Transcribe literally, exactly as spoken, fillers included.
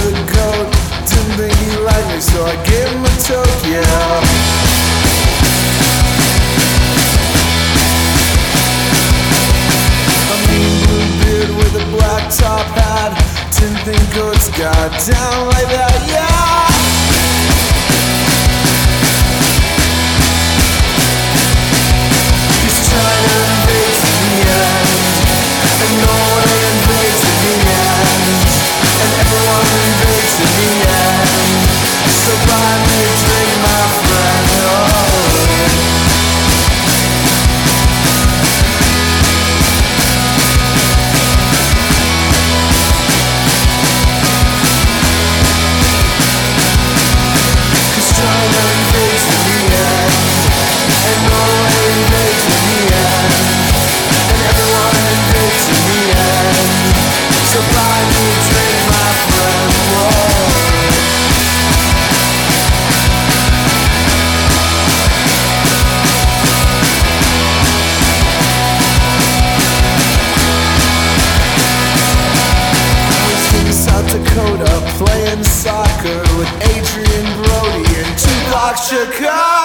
the goat. Didn't think he liked me, so I gave him a Tokyo. A mean blue beard with a black top hat. Didn't think goats got down like that, yeah. He's trying to invade to the end, and no one invades in the end, and everyone invades in the end. So buy me a drink, my friend, oh. Dakota, playing soccer with Adrian Brody and Tupac Shakur.